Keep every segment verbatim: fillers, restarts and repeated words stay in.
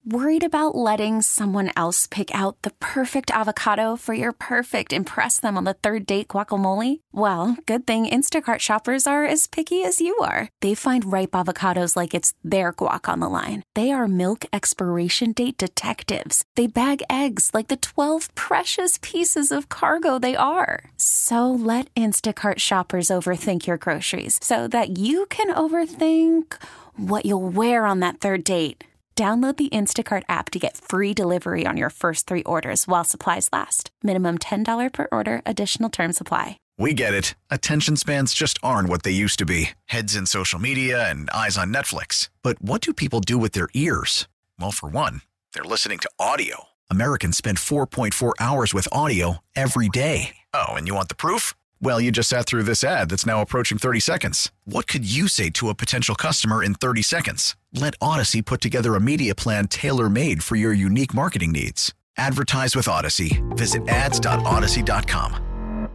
Worried about letting someone else pick out the perfect avocado for your perfect impress them on the third date guacamole? Well, good thing Instacart shoppers are as picky as you are. They find ripe avocados like it's their guac on the line. They are milk expiration date detectives. They bag eggs like the twelve precious pieces of cargo they are. So let Instacart shoppers overthink your groceries so that you can overthink what you'll wear on that third date. Download the Instacart app to get free delivery on your first three orders while supplies last. Minimum ten dollars per order. Additional terms apply. We get it. Attention spans just aren't what they used to be. Heads in social media and eyes on Netflix. But what do people do with their ears? Well, for one, they're listening to audio. Americans spend four point four hours with audio every day. Oh, and you want the proof? Well, you just sat through this ad that's now approaching thirty seconds. What could you say to a potential customer in thirty seconds? Let Odyssey put together a media plan tailor-made for your unique marketing needs. Advertise with Odyssey. Visit ads dot odyssey dot com.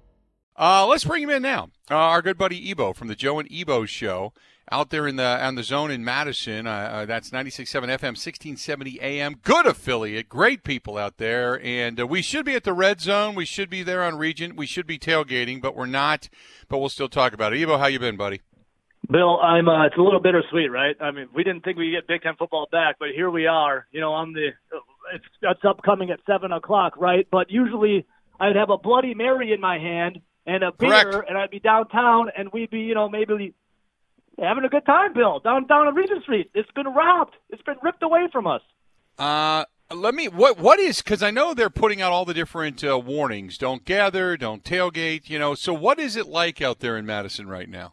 Uh, let's bring him in now. Uh, our good buddy Ebo from the Joe and Ebo Show out there in the on the zone in Madison. Uh, uh, that's ninety-six point seven F M, sixteen seventy A M. Good affiliate. Great people out there. And uh, we should be at the Red Zone. We should be there on Regent. We should be tailgating, but we're not. But we'll still talk about it. Ebo, how you been, buddy? Bill, I'm. Uh, it's a little bittersweet, right? I mean, we didn't think we'd get Big Ten football back, but here we are. You know, on the it's, it's upcoming at seven o'clock, right? But usually I'd have a Bloody Mary in my hand and a beer, Correct. and I'd be downtown, and we'd be, you know, maybe having a good time, Bill, down down on Regent Street. It's been robbed. It's been ripped away from us. Uh, let me. What what is? Because I know they're putting out all the different uh, warnings. Don't gather. Don't tailgate. You know. So what is it like out there in Madison right now?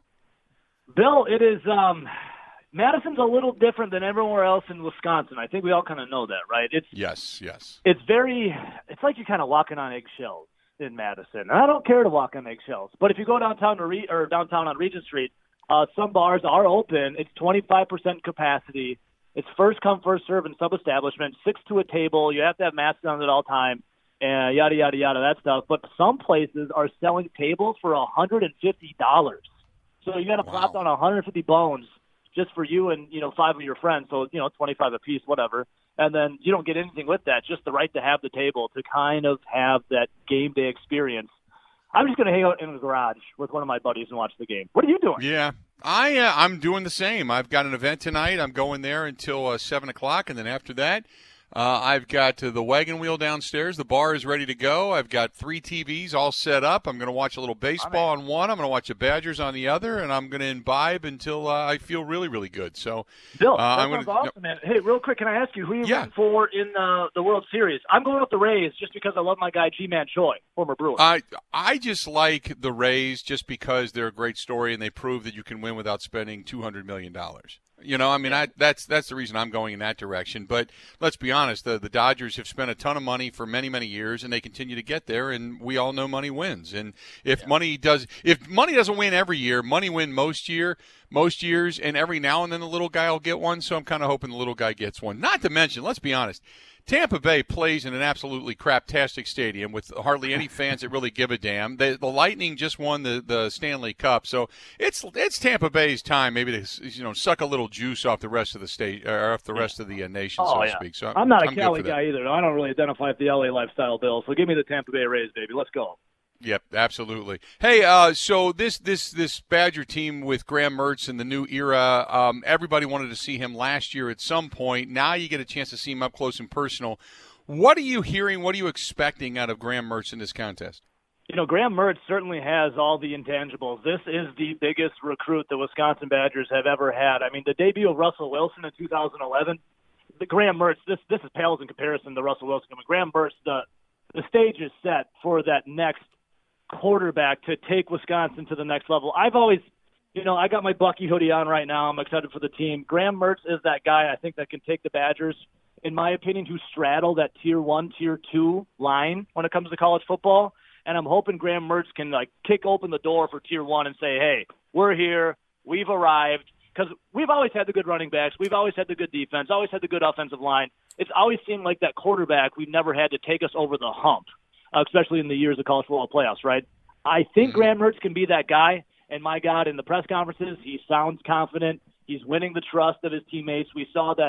Bill, it is. Um, Madison's a little different than everywhere else in Wisconsin. I think we all kind of know that, right? It's yes, yes. It's very. It's like you're kind of walking on eggshells in Madison. And I don't care to walk on eggshells, but if you go downtown to Re- or downtown on Regent Street. Uh, some bars are open. It's twenty-five percent capacity. It's first come, first serve in some establishments. Six to a table. You have to have masks on at all time, and yada, yada, yada, that stuff. But some places are selling tables for one hundred fifty dollars. So you got to wow. plop down one hundred fifty bones just for you and, you know, five of your friends. So, you know, twenty-five a piece, whatever. And then you don't get anything with that, just the right to have the table to kind of have that game day experience. I'm just going to hang out in the garage with one of my buddies and watch the game. What are you doing? Yeah, I, uh, I'm doing the same. I've got an event tonight. I'm going there until uh, seven o'clock, and then after that, uh, I've got uh, the wagon wheel downstairs. The bar is ready to go. I've got three T Vs all set up. I'm going to watch a little baseball on one. I'm going to watch the Badgers on the other, and I'm going to imbibe until uh, I feel really, really good. So, Bill, uh, that I'm sounds gonna, awesome, man. Hey, real quick, can I ask you, who are you Yeah. rooting for in uh, the World Series? I'm going with the Rays just because I love my guy G-Man Choi, former Brewer. I I just like the Rays just because they're a great story and they prove that you can win without spending two hundred million dollars. You know, I mean, I, that's that's the reason I'm going in that direction. But let's be honest, the, the Dodgers have spent a ton of money for many, many years, and they continue to get there. And we all know money wins. And if yeah. money does, if money doesn't win every year, money win most year, most years, and every now and then the little guy will get one. So I'm kind of hoping the little guy gets one. Not to mention, let's be honest, Tampa Bay plays in an absolutely craptastic stadium with hardly any fans that really give a damn. They, the Lightning just won the, the Stanley Cup, so it's it's Tampa Bay's time maybe to you know suck a little juice off the rest of the state or off the rest of the uh, nation, oh, so to yeah. speak. So I'm not a I'm Cali guy either. I don't really identify with the L A lifestyle, Bill. So give me the Tampa Bay Rays, baby. Let's go. Yep, absolutely. Hey, uh, so this this this Badger team with Graham Mertz in the new era, um, everybody wanted to see him last year at some point. Now you get a chance to see him up close and personal. What are you hearing? What are you expecting out of Graham Mertz in this contest? You know, Graham Mertz certainly has all the intangibles. This is the biggest recruit the Wisconsin Badgers have ever had. I mean, the debut of Russell Wilson in two thousand eleven, the Graham Mertz, this this is pales in comparison to Russell Wilson. I mean, Graham Mertz, the the stage is set for that next quarterback to take Wisconsin to the next level. I've always, you know, I got my Bucky hoodie on right now. I'm excited for the team. Graham Mertz is that guy I think that can take the Badgers, in my opinion, who straddle that tier one, tier two line when it comes to college football. And I'm hoping Graham Mertz can, like, kick open the door for tier one and say, hey, we're here, we've arrived. Because we've always had the good running backs. We've always had the good defense, always had the good offensive line. It's always seemed like that quarterback we've never had to take us over the hump, uh, especially in the years of college football playoffs, right? I think Graham Mertz can be that guy. And, my God, in the press conferences, he sounds confident. He's winning the trust of his teammates. We saw that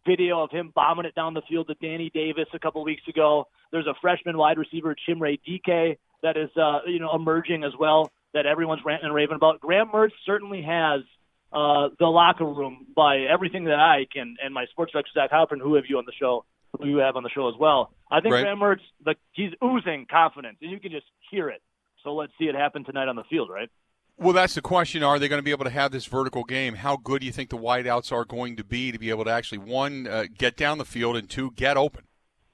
video of him bombing it down the field to Danny Davis a couple weeks ago. There's a freshman wide receiver, Chimere Dike, that is uh, you know emerging as well, that everyone's ranting and raving about. Graham Mertz certainly has uh, the locker room by everything that I can, and my sports director, Zach Halpern, who have you on the show, who you have on the show as well. I think right. Graham Mertz, the, he's oozing confidence, and you can just hear it. So let's see it happen tonight on the field, right? Well, that's the question. Are they going to be able to have this vertical game? How good do you think the wideouts are going to be to be able to actually, one, uh, get down the field, and two, get open?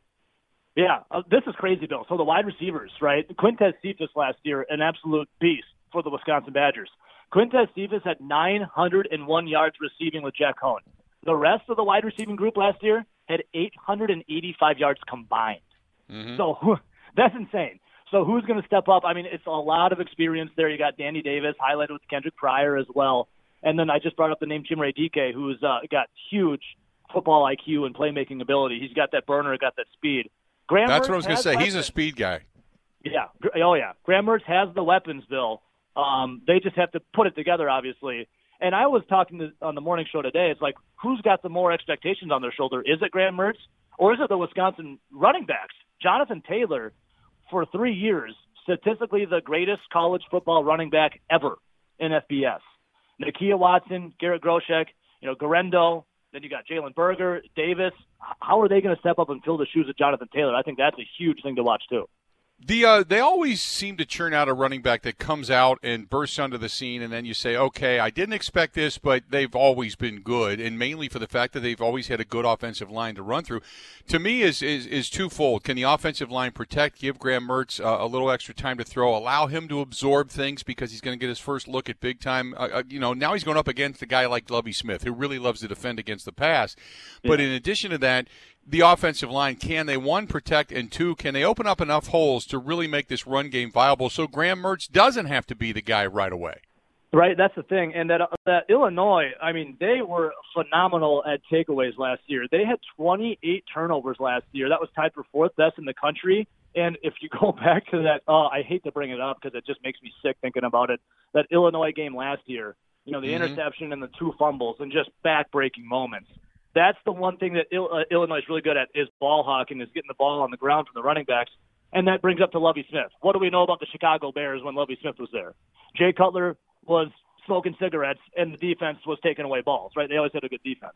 Yeah, uh, this is crazy, Bill. So the wide receivers, right? Quintez Cephas last year, an absolute beast for the Wisconsin Badgers. Quintez Cephas had nine hundred one yards receiving with Jack Cohn. The rest of the wide receiving group last year had eight hundred eighty-five yards combined. Mm-hmm. So that's insane. So who's going to step up? I mean, it's a lot of experience there. You got Danny Davis, highlighted with Kendrick Pryor as well. And then I just brought up the name Chimere Dike, who's uh, got huge football I Q and playmaking ability. He's got that burner, got that speed. Graham That's Mertz what I was going to say. Weapons. He's a speed guy. Yeah. Oh, yeah. Graham Mertz has the weapons, Bill. Um, they just have to put it together, obviously. And I was talking to, on the morning show today, it's like, who's got the more expectations on their shoulder? Is it Graham Mertz, or is it the Wisconsin running backs? Jonathan Taylor, for three years, statistically the greatest college football running back ever in F B S. Nakia Watson, Garrett Groshek, you know, Garendo, then you got Jalen Berger, Davis. How are they going to step up and fill the shoes of Jonathan Taylor? I think that's a huge thing to watch, too. The uh, they always seem to churn out a running back that comes out and bursts onto the scene, and then you say, okay, I didn't expect this, but they've always been good, and mainly for the fact that they've always had a good offensive line to run through. To me, is is, is twofold. Can the offensive line protect, give Graham Mertz uh, a little extra time to throw, allow him to absorb things because he's going to get his first look at big time? Uh, uh, you know, now he's going up against a guy like Lovie Smith, who really loves to defend against the pass. Yeah. But in addition to that, the offensive line, can they, one, protect, and two, can they open up enough holes to really make this run game viable so Graham Mertz doesn't have to be the guy right away? Right, that's the thing. And that, that Illinois, I mean, they were phenomenal at takeaways last year. They had twenty-eight turnovers last year. That was tied for fourth best in the country. And if you go back to that, oh, I hate to bring it up because it just makes me sick thinking about it, that Illinois game last year, you know, the mm-hmm. interception and the two fumbles and just back-breaking moments. That's the one thing that Illinois is really good at is ball hawking, is getting the ball on the ground from the running backs. And that brings up to Lovie Smith. What do we know about the Chicago Bears when Lovie Smith was there? Jay Cutler was smoking cigarettes, and the defense was taking away balls, right? They always had a good defense.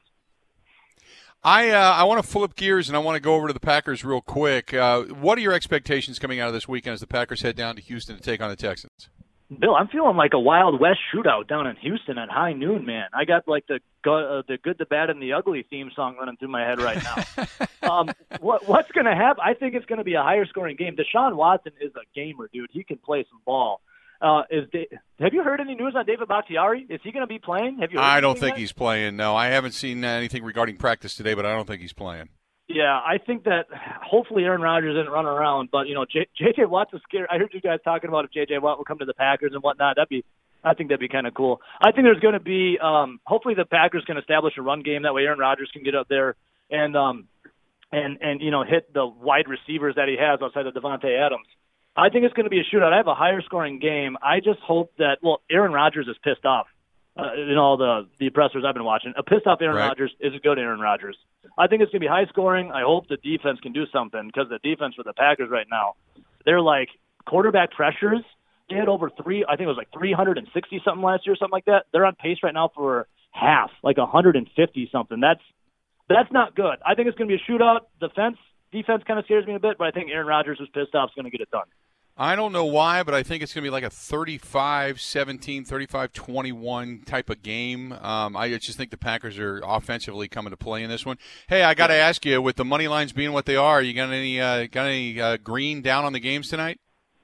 I uh, I want to flip gears, and I want to go over to the Packers real quick. Uh, what are your expectations coming out of this weekend as the Packers head down to Houston to take on the Texans? Bill, I'm feeling like a Wild West shootout down in Houston at high noon, man. I got like the uh, the good, the bad, and the ugly theme song running through my head right now. um, what, what's going to happen? I think it's going to be a higher scoring game. Deshaun Watson is a gamer, dude. He can play some ball. Uh, is da- have you heard any news on David Bakhtiari? Is he going to be playing? Have you? Heard I don't think yet? he's playing. No, I haven't seen anything regarding practice today, but I don't think he's playing. Yeah, I think that hopefully Aaron Rodgers didn't run around, but you know, J J Watt's a scary. I heard you guys talking about if J J Watt will come to the Packers and whatnot. That'd be, I think that'd be kind of cool. I think there's going to be, um, hopefully the Packers can establish a run game that way. Aaron Rodgers can get up there and um, and and you know hit the wide receivers that he has outside of Devontae Adams. I think it's going to be a shootout. I have a higher scoring game. I just hope that well, Aaron Rodgers is pissed off. Uh, in all the the pressers I've been watching, a pissed off Aaron right. Rodgers is a good Aaron Rodgers. I think it's going to be high scoring. I hope the defense can do something because the defense for the Packers right now, they're like quarterback pressures. They had over three, I think it was like three hundred sixty something last year, something like that. They're on pace right now for half, like one hundred fifty something. That's that's not good. I think it's going to be a shootout. Defense defense kind of scares me a bit, but I think Aaron Rodgers who's pissed off is going to get it done. I don't know why, but I think it's going to be like a thirty-five seventeen, thirty-five twenty-one type of game. Um, I just think the Packers are offensively coming to play in this one. Hey, I got to ask you, with the money lines being what they are, you got any uh, got any uh, green down on the games tonight?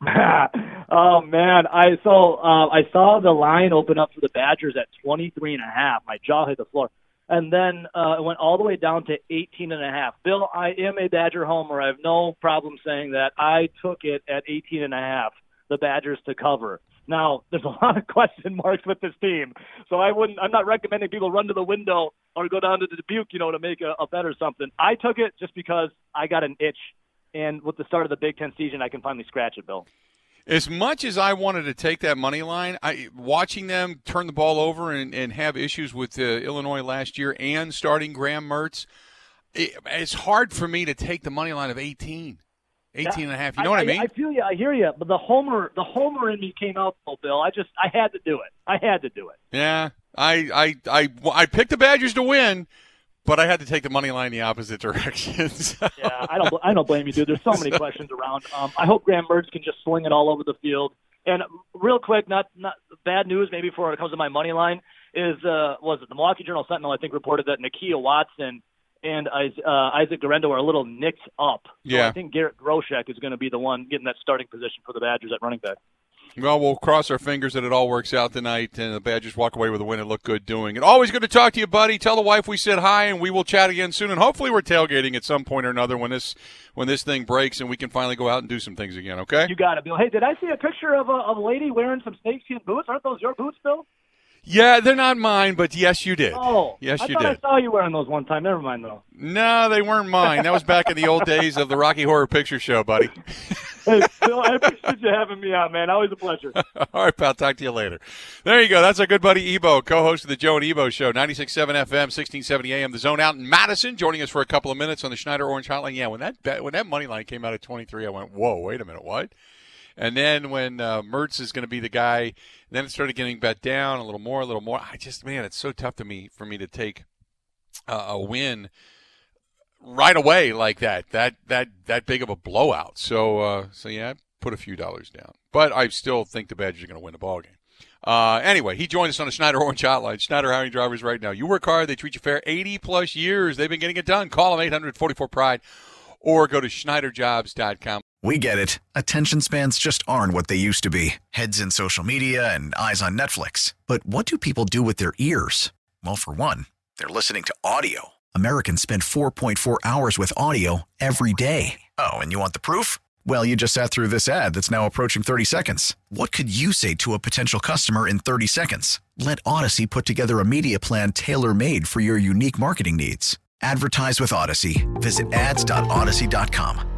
Oh man, I so uh, I saw the line open up for the Badgers at twenty-three and a half. My jaw hit the floor. And then uh, it went all the way down to eighteen and a half. Bill, I am a Badger homer. I have no problem saying that. I took it at eighteen and a half, the Badgers to cover. Now, there's a lot of question marks with this team, so I wouldn't. I'm not recommending people run to the window or go down to the Dubuque, you know, to make a, a bet or something. I took it just because I got an itch, and with the start of the Big Ten season, I can finally scratch it, Bill. As much as I wanted to take that money line, I, watching them turn the ball over and, and have issues with uh, Illinois last year and starting Graham Mertz, it, it's hard for me to take the money line of eighteen. eighteen and a half. You know I, what I mean? I, I feel you. I hear you. But the homer, the homer in me came out, though, Bill. I just, I had to do it. I had to do it. Yeah, I, I, I, I picked the Badgers to win, but I had to take the money line the opposite direction. So. Yeah, I don't, I don't blame you, dude. There's so many questions around. Um, I hope Graham Mertz can just sling it all over the field. And real quick, not, not bad news maybe before it comes to my money line is, uh, was it the Milwaukee Journal Sentinel? I think reported that Nakia Watson and uh, Isaac Guerrero are a little nicked up. So yeah. I think Garrett Groshek is going to be the one getting that starting position for the Badgers at running back. Well, we'll cross our fingers that it all works out tonight and the Badgers walk away with a win and look good doing it. Always good to talk to you, buddy. Tell the wife we said hi, and we will chat again soon. And hopefully we're tailgating at some point or another when this when this thing breaks and we can finally go out and do some things again, okay? You got it, Bill. Hey, did I see a picture of a, of a lady wearing some snakeskin boots? Aren't those your boots, Bill? Yeah, they're not mine, but yes, you did. Oh, yes, I you thought did. I saw you wearing those one time. Never mind, though. No, they weren't mine. That was back in the old days of the Rocky Horror Picture Show, buddy. Hey, Bill, I appreciate you having me on, man. Always a pleasure. All right, pal. Talk to you later. There you go. That's our good buddy Ebo, co-host of the Joe and Ebo Show, ninety-six point seven F M, sixteen seventy A M. The Zone out in Madison, joining us for a couple of minutes on the Schneider Orange Hotline. Yeah, when that bet, when that money line came out at twenty-three, I went, whoa, wait a minute, what? And then when uh, Mertz is going to be the guy, then it started getting bet down a little more, a little more. I just, man, it's so tough to me for me to take uh, a win right away like that, that that that big of a blowout. So, uh, so yeah, I put a few dollars down. But I still think the Badgers are going to win the ball game. Uh, anyway, he joined us on the Schneider Orange Hotline. Schneider hiring drivers right now. You work hard, they treat you fair. eighty-plus years, they've been getting it done. Call them eight hundred forty-four pride or go to Schneider Jobs dot com. We get it. Attention spans just aren't what they used to be. Heads in social media and eyes on Netflix. But what do people do with their ears? Well, for one, they're listening to audio. Americans spend four point four hours with audio every day. Oh, and you want the proof? Well, you just sat through this ad that's now approaching thirty seconds. What could you say to a potential customer in thirty seconds? Let Odyssey put together a media plan tailor-made for your unique marketing needs. Advertise with Odyssey. Visit ads dot odyssey dot com.